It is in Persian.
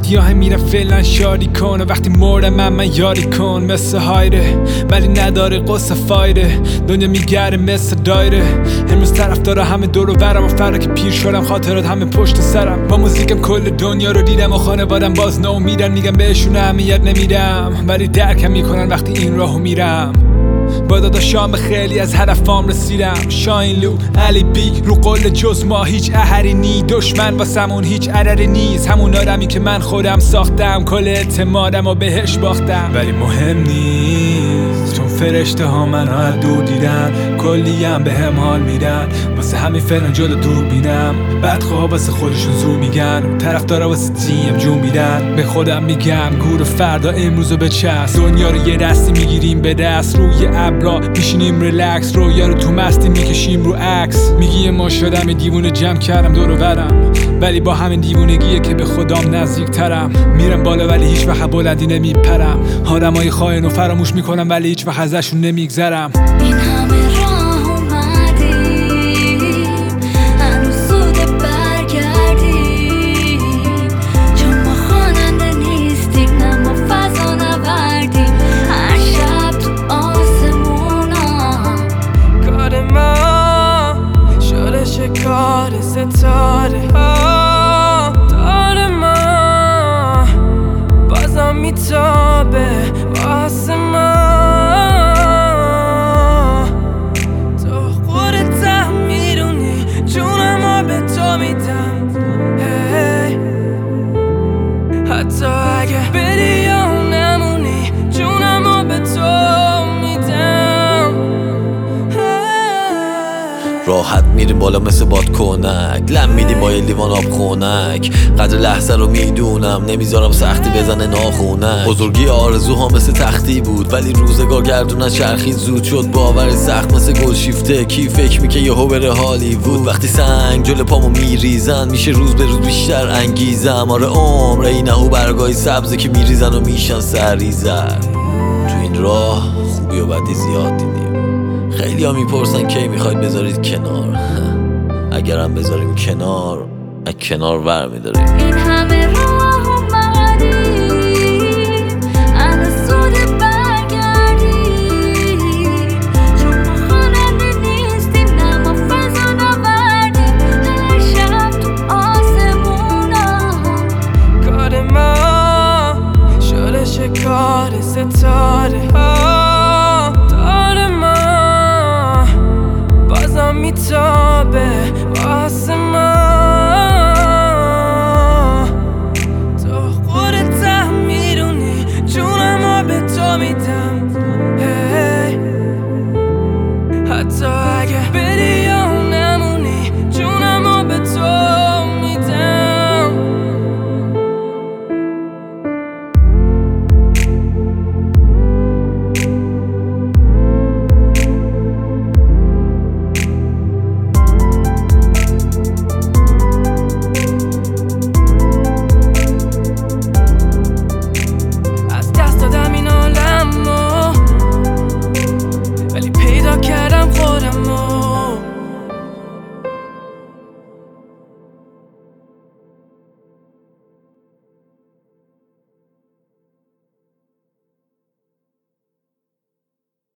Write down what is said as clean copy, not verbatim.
وقتی آهم میرم فعلا شادی کن و وقتی مردم من یاری کن. مثل هایره ولی نداره قصه فایده، دنیا میگره مثل دایره. امروز طرف داره همه دور و برم و فردا که پیر شدم خاطرات همه پشت سرم. با موزیکم کل دنیا رو دیدم و خانوادم باز ناامیدن، میگم بهشون اهمیت نمیدم ولی درکم میکنن وقتی این راهو میرم. با داداشام به خیلی از هدفام رسیدم. شاین لو علی بیگ رو قول جز ما هیچ اثری نی، دشمن واسمون هیچ عددی نیست، همون آدمی که من خودم ساختم، کل اعتمادم و بهش باختم. ولی مهم نیست چون فرشته ها منو از دور دیدن، کلی هم به هم حال میدن، واسه همین فعلا جلو دور بینم. بدخواه واسه خودشون زور میگن، طرف داره واسه تیم جون میدن. به خودم میگم گور فردا امروزو بچست، دنیا رو یه دستی میگیریم به دست، روی ابرا میشینیم ریلکس، رویا رو تو مستی میکشیم رو عکس. میگی ما شدم دیوونه جمع کردم دور و برم، ولی با همین دیوونگیه که به خدام نزدیک ترم. میرم بالا ولی هیچ وقت بلندی نمیپرم، آدمای خائن و فراموش میکنم ولی هیچ وقت ازشون نمیگذرم. این همه راه اومدیم هنوز زوده برگردیم، چون ما خواننده نیستیم نه ما فضا نوردیم. هر شب تو آسمونا کار ما شده شکار ستاره ها، دار ما بازم میتابه واسه ما. تو خودت هم میدونی جونمو به تو میدم، حتی اگه بری یا نمونی جونمو به تو میدم. راحت میریم بالا مثل بادکنک، لم میدیم با یه لیوان آب خونک. قدر لحظه رو میدونم نمیذارم سختی بزنه ناخونک. بزرگی آرزوها مثل تختی بود ولی روزگار گردونن چرخید، زود شد باور سخت مثل گل شیفته. کی فکر میکه یهو بره هالیوود، وقتی سنگ جل پامو میریزن میشه روز به روز بیشتر انگیزم. آره عمر اینهو برگای سبزه که میریزن و میشن سریزن. تو این راه خوبی و بدی زیاد دیدیم، خیلی ها میپرسن کی میخواید بذارید کنار. اگرم بذاریم کنار از کنار ور میداریم. این همه راه